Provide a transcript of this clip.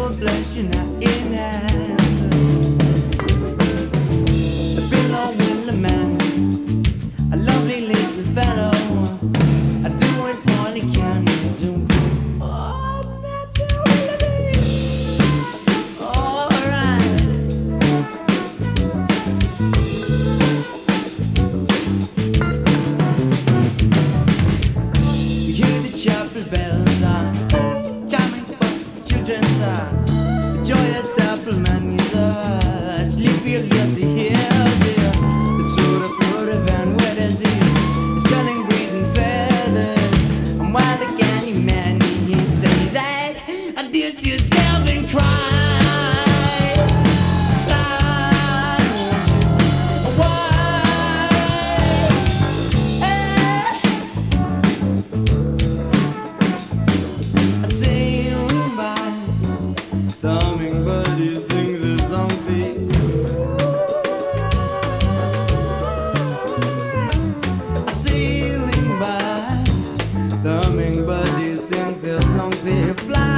flesh and not in hand. The pillow will a man, a lovely little fellow. I do it all he can do. Oh, that will be alright. You hear the chapel bells chiming for children's enjoy yourself, man. You're sleepy, guilty here, dear. It's sort of fruitive and wet as he selling breeze and feathers. And while the candy man he say that diss yourself and cry. The hummingbird he sings his song for you. Sailing by, the hummingbird he sings his song to you. Fly